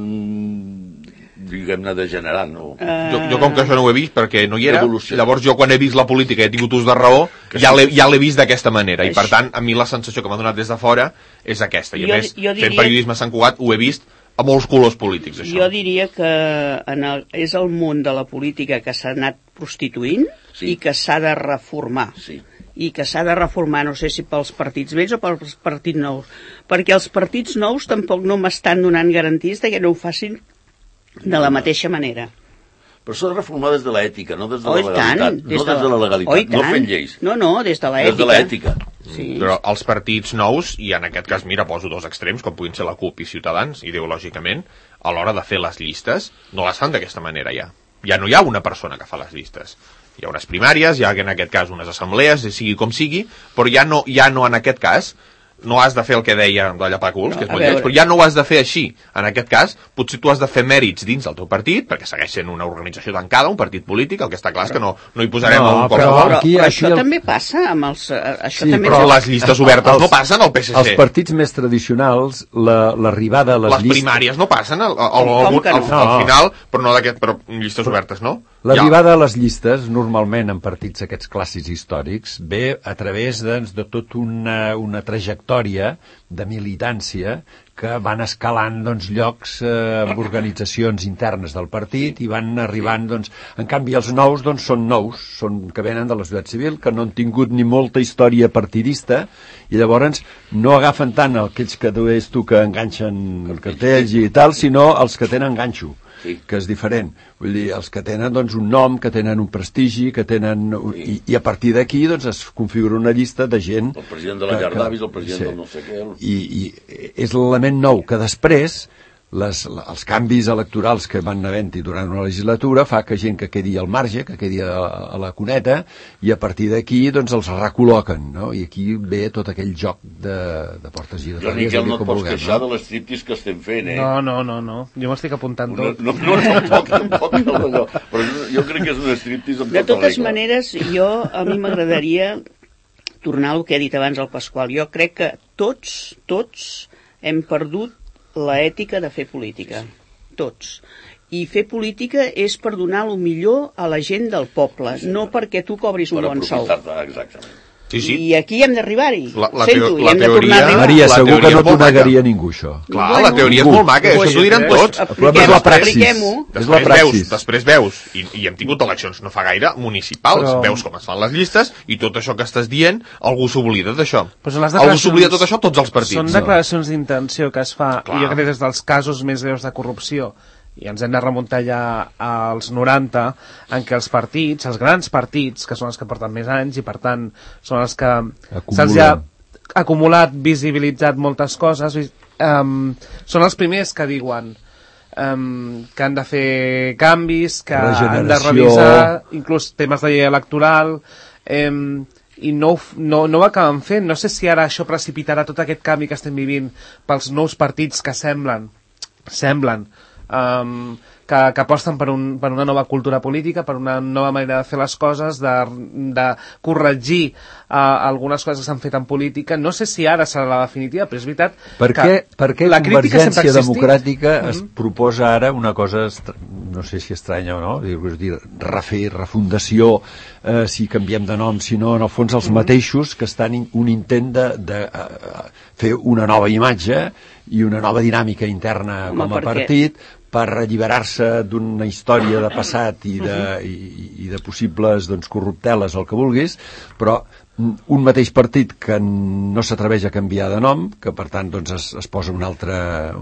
diguem-ne, degenerant. No? Uh... Jo, jo com que això no ho he vist perquè no hi era, Evolució. Llavors jo quan he vist la política i he tingut ús de raó, que ja l'he ja l'he vist d'aquesta manera. Eix. I per tant, a mi la sensació que m'ha donat des de fora és aquesta. I a jo, més, jo diria... fent periodisme a Sant Cugat, ho he vist a molts colors polítics, això. Jo diria que en el, és el món de la política que s'ha anat prostituint sí. i que s'ha de reformar. Sí. I que s'ha de reformar, no sé si pels partits vells o pels partits nous. Perquè els partits nous tampoc no m'estan donant garanties de que no ho facin de la mateixa manera. Però s'ha de reformar des de l'ètica, no des de oh, la legalitat. Tant, des no des de la legalitat, oh, no fent lleis. No, no, des de l'ètica. Des de l'ètica. Sí. Però els partits nous, i en aquest cas, mira, poso dos extrems, com puguin ser la CUP i Ciutadans, ideològicament, a l'hora de fer les llistes, no les fan d'aquesta manera ja. Ja no hi ha una persona que fa les llistes. Hi ha unes primàries, hi ha en aquest cas unes assemblees, sigui com sigui, però ja no, ja no en aquest cas no has de fer el que deia de llapar culs, no, que és molt lleig, però ja no ho has de fer així. En aquest cas, potser tu has de fer mèrits dins del teu partit, perquè segueix sent una organització tancada, un partit polític, el que està clar és que no, no hi posarem no, un però, però, aquí, però aquí això el... també passa amb els... Això sí, també però és... les llistes obertes els, no passen al P S C. Els partits més tradicionals, l'arribada la, a les, les llistes... primàries no passen al, al, al, al, al, no? al final, però no d'aquest, però llistes obertes, no? L'arribada ja. a les llistes, normalment en partits aquests clàssics històrics, ve a través doncs, de tota una, una trajectòria de militància que van escalant doncs, llocs eh, amb organitzacions internes del partit i van arribant, doncs, en canvi els nous doncs, són nous, són que venen de la societat civil, que no han tingut ni molta història partidista i llavors no agafen tant aquells que deies tu que enganxen cartells i tal, sinó els que tenen ganxo, sí. que és diferent. Vull dir, els que tenen doncs, un nom, que tenen un prestigi, que tenen... Sí. I, I a partir d'aquí doncs, es configura una llista de gent... El president de la llar d'avis, el president sí. del no sé què... El... I, I és l'element nou que després... Les, els canvis electorals que van havent-hi durant una legislatura fa que gent que quedi al marge, que quedi a, a la cuneta, i a partir d'aquí doncs els recol·loquen, no? I aquí ve tot aquell joc de, de portes i de jo, Miquel, no et pots queixar no? de l'estriptis que estem fent, eh? No, no, no, no. Jo m'estic apuntant tot. No, no, no, tampoc, tampoc, no, però jo crec que és un estriptis amb de tota totes regla. maneres, jo, a mi m'agradaria tornar al que ha dit abans el Pasqual. Jo crec que tots, tots hem perdut l'ètica de fer política, tots. I fer política és per donar el millor a la gent del poble, sí, no perquè tu cobris un bon sou. Exactament. Sí, sí. I aquí hem d'arribar-hi. La, la, Sento, teo la hem de teoria... tornar a arribar. Maria, la segur que no t'ho negaria maca. ningú, això. Clar, bueno, la teoria és molt maca, pues, això ho diran pues, tots. El problema és la praxis. Després, la praxis. veus, després veus, i, i hem tingut eleccions no fa gaire, municipals, però... veus com es fan les llistes, i tot això que estàs dient, algú s'oblida d'això. Algú s'oblida tot això, tots els partits. Són declaracions d'intenció que es fa, Clar. i jo crec que des dels casos més greus de corrupció i ens hem de remuntar ja als noranta, en què els partits, els grans partits, que són els que porten més anys i per tant són els que se'ls ha acumulat, visibilitzat moltes coses, um, són els primers que diuen Um, que han de fer canvis, que han de revisar inclús temes de llei electoral, um, i no, no, no ho acaben fent. No sé si ara això precipitarà tot aquest canvi que estem vivint pels nous partits que semblen semblen um, que, que aposten per, un, per una nova cultura política, per una nova manera de fer les coses, de, de corregir uh, algunes coses que s'han fet en política. No sé si ara serà la definitiva, però és veritat per que què, per què la crítica sempre ha existit. Democràtica es mm-hmm. proposa ara una cosa, no sé si estranya o no, és dir, refer, refundació, eh, si canviem de nom, si no, en el fons els mm-hmm. mateixos que estan in, un intent de, de uh, fer una nova imatge i una nova dinàmica interna Home, com a partit, per alliberar-se d'una història de passat i de, i, i de possibles doncs, corrupteles, el que vulguis, però un mateix partit que no s'atreveix a canviar de nom, que per tant doncs, es, es posa una altra,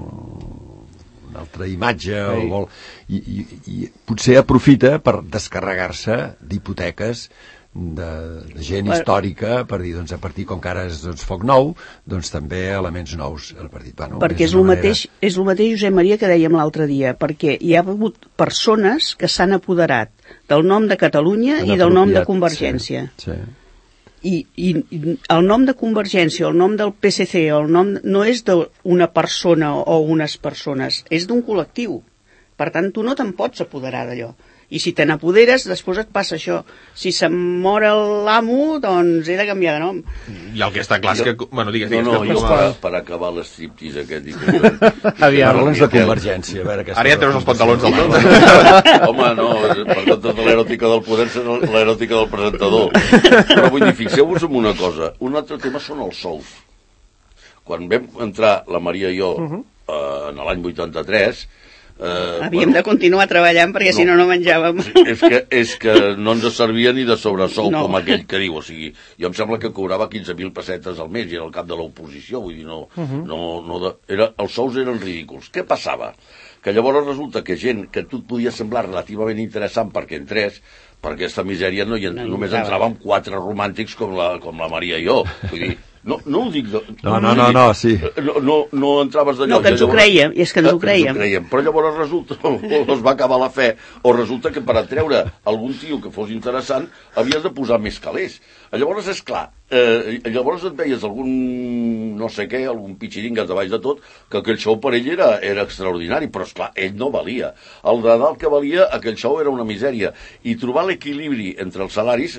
una altra imatge, sí. o vol, i, i, i potser aprofita per descarregar-se d'hipoteques de, de gent bueno. històrica per dir, doncs, a partir, com que ara és doncs, foc nou, doncs també elements nous al partit. Bueno, perquè és el manera... mateix, és el mateix, Josep Maria, que dèiem l'altre dia, perquè hi ha hagut persones que s'han apoderat del nom de Catalunya i del nom de Convergència. Sí, sí. I, i, I el nom de Convergència, el nom del P S C, el nom no és d'una persona o unes persones, és d'un col·lectiu. Per tant, tu no te'n pots apoderar d'allò. I si te n'apoderes, després et passa això. Si se'n mor l'amo, doncs he de canviar de nom. I el que està clar és que... Bueno, digues, digues. No, no, que jo per, per acabar l'estriptease aquest... Aviam, parlem de Convergència. A veure, ara ja treus els pantalons del tot. Home, no, per comptes de l'eròtica del poder, serà l'eròtica del presentador. Però vull dir, fixeu-vos en una cosa. Un altre tema són els sous. Quan vam entrar la Maria i jo, uh-huh. eh, en l'any vuitanta-tres... Uh, havíem bueno, de continuar treballant perquè no, si no no menjàvem. És que, és que no ens servia ni de sobresou no. com aquell que diu, o sigui, jo em sembla que cobrava quinze mil pessetes al mes i era el cap de l'oposició, vull dir, no, uh-huh. no, no de, era, els sous eren ridículs. Què passava? Que llavors resulta que gent que tu et podia semblar relativament interessant perquè entrés, per aquesta misèria no, i en, no només entràvem quatre romàntics com la, com la Maria i jo, vull dir, no, no ho dic... No, no, no, no, sí. No, no, no entraves d'allò... No, que ens ho creiem, i és que ens ho creiem. creiem. Però llavors resulta, o es va acabar la fe, o resulta que per atreure algun tio que fos interessant havies de posar més calés. Llavors, és clar, eh, llavors et veies algun, no sé què, algun pitxiringues de baix de tot, que aquell show per ell era, era extraordinari, però és clar, ell no valia. El de dalt que valia, aquell show era una misèria. I trobar l'equilibri entre els salaris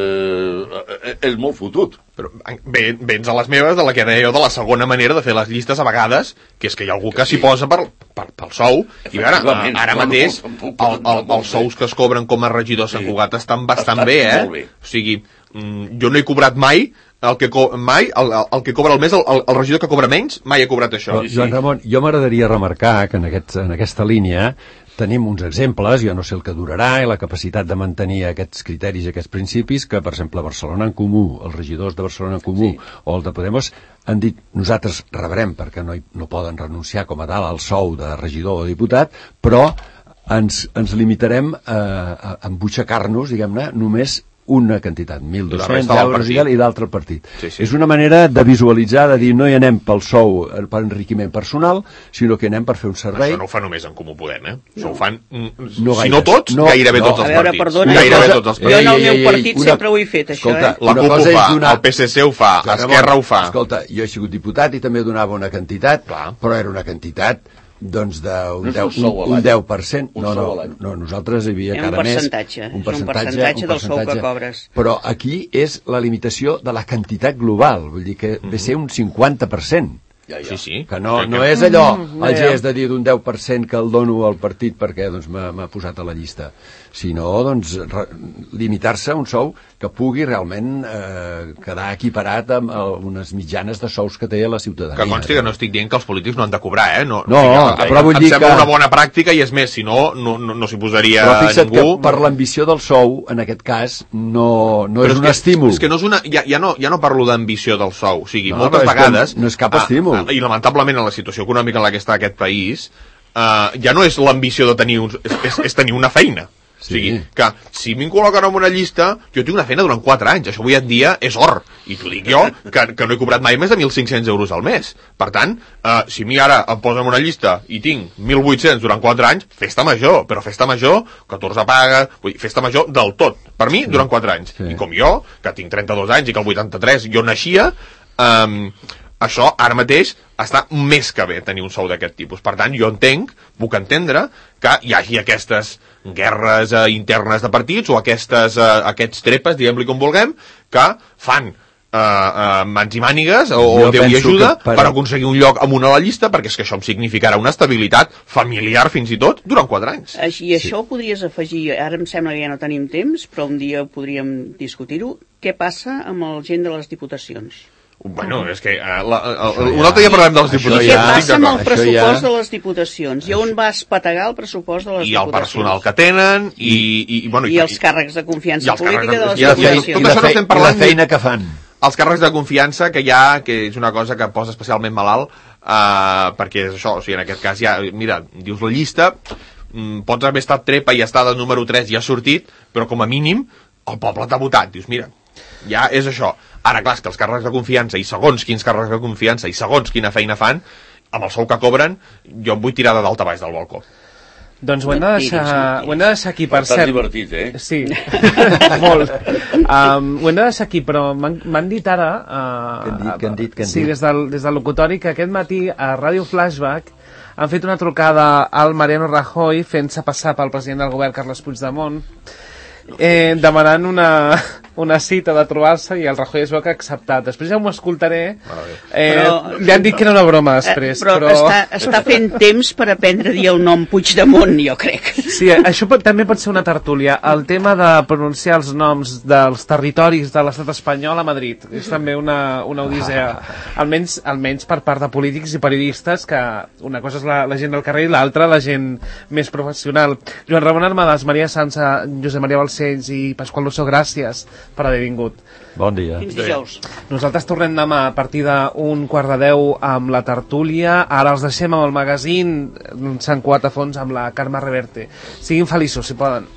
eh, és molt fotut. Però ben, vens a les meves de la que deia jo de la segona manera de fer les llistes a vegades, que és que hi ha algú que s'hi posa per, per, pel sou, i a veure, ara mateix el, el, els sous que es cobren com a regidor a Sant Cugat estan bastant bé, eh? O sigui, jo no he cobrat mai el que, co mai, el, el que cobra el mes, el, el regidor que cobra menys, mai ha cobrat això. Però, Joan Ramon, jo m'agradaria remarcar que en, aquest, en aquesta línia tenim uns exemples, jo no sé el que durarà, i la capacitat de mantenir aquests criteris i aquests principis, que, per exemple, Barcelona en Comú, els regidors de Barcelona en Comú, sí. o el de Podemos, han dit, nosaltres rebrem, perquè no, hi, no poden renunciar com a tal al sou de regidor o diputat, però ens, ens limitarem a, a, a embutxacar-nos, diguem-ne, només una quantitat, mil dos-cents euros i d'altre al partit. Sí, sí. És una manera de visualitzar, de dir, no hi anem pel sou, per enriquiment personal, sinó que anem per fer un servei. Això no ho fa només en Comú Podem, eh? No. Això ho fan, no si no tots, no, gairebé no. tots els a veure, partits. Perdona, gairebé cosa, tots els partits. Jo en el meu partit una... sempre ho he fet, això, escolta, eh? La CUP ho fa, donar... el P S C ho fa, Clar, Esquerra ho fa. Escolta, jo he sigut diputat i també donava una quantitat, Clar. però era una quantitat doncs d'un no un deu per cent. No, no, no, nosaltres hi havia cada mes un percentatge, un percentatge del sou que cobres. Però aquí és la limitació de la quantitat global, vull dir que ve a ser un cinquanta per cent. Ja, ja. Sí, sí. Que no, no és allò, el gest de dir d'un deu per cent que el dono al partit perquè doncs, m'ha posat a la llista, sinó doncs, limitar-se a un sou que pugui realment eh, quedar equiparat amb unes mitjanes de sous que té la ciutadania. Que consti que no estic dient que els polítics no han de cobrar, eh? No, no, no que, però vull dir que... Em sembla una bona pràctica i és més, si no, no, no, no s'hi posaria però fixa't ningú. Que per l'ambició del sou, en aquest cas, no, no és, és un que, estímul. És que no és una... Ja, ja, no, ja no parlo d'ambició del sou, o sigui, no, moltes vegades... No és cap estímul. A, a, I lamentablement en la situació econòmica en la que està aquest país, uh, ja no és l'ambició de tenir uns, és, és, és tenir una feina. Sí. O sigui, que si m'hi col·loquen en una llista, jo tinc una feina durant quatre anys. Això avui en dia és or. I t'ho dic jo, que, que no he cobrat mai més de mil cinc-cents euros al mes. Per tant, eh, si a mi ara em posen en una llista i tinc mil vuit-cents durant quatre anys, festa major. Però festa major, catorze pagues, vull dir, festa major del tot. Per mi, durant quatre anys. Sí. I com jo, que tinc trenta-dos anys i que el vuitanta-tres jo naixia, eh, això ara mateix està més que bé tenir un sou d'aquest tipus. Per tant, jo entenc, puc entendre que hi hagi aquestes guerres eh, internes de partits o aquestes, eh, aquests trepes, diguem-li com vulguem, que fan eh, eh, mans i mànigues o, o Déu i ajuda per... per aconseguir un lloc amunt a la llista, perquè és que això em significarà una estabilitat familiar fins i tot durant quatre anys. I això sí. Ho podries afegir, ara em sembla que ja no tenim temps, però un dia podríem discutir-ho. Què passa amb la gent de les diputacions? Bueno, és que uh, la, uh, uh, un altre dia parlem de les diputacions. Què passa amb el pressupost de les diputacions? I on va espategar el pressupost de les I diputacions? el personal que tenen i... I, i, bueno, I, i els càrrecs de confiança política de, de les i diputacions. Tot això no estem parlant... I la feina que fan. Els càrrecs de confiança, que hi ha, que és una cosa que posa especialment malalt, uh, perquè és això, o sigui, en aquest cas ja, mira, dius la llista, mm, pots haver estat trepa i estar de número tres i ha sortit, però com a mínim el poble t'ha votat. Dius, mira, ja és això. Ara, clar, és que els càrrecs de confiança, i segons quins càrrecs de confiança, i segons quina feina fan, amb el sou que cobren, jo em vull tirar de dalt a baix del balcó. Doncs ho hem de deixar, ho hem de deixar aquí, per cert. Estàs divertit, eh? Sí, molt. Um, ho hem de deixar aquí, però m'han dit ara... Uh, què han dit, què han dit, què han dit? Sí, des del, des del locutori, que aquest matí a Ràdio Flashback han fet una trucada al Mariano Rajoy fent-se passar pel president del govern, Carles Puigdemont, eh, demanant una, una cita de trobar-se, i el Rajoy es veu que ha acceptat. Després ja m'ho escoltaré. Eh, però, li han dit que era una broma després. Però, però... Està, està fent temps per aprendre a dir el nom Puigdemont, jo crec. Sí, això pot, també pot ser una tertúlia. El tema de pronunciar els noms dels territoris de l'estat espanyol a Madrid és també una, una odissea. Almenys, almenys per part de polítics i periodistes, que una cosa és la, la gent del carrer i l'altra la gent més professional. Joan Ramon Armadas, Maria Sansa, Josep Maria Balcells i Pasqual Lusso, gràcies per haver vingut. Bon dia. Fins dijous. Nosaltres tornem demà a partir d'un quart de deu amb la tertúlia. Ara els deixem amb el magazín Sant Cugat a fons amb la Carme Reverte. Siguin feliços, si poden.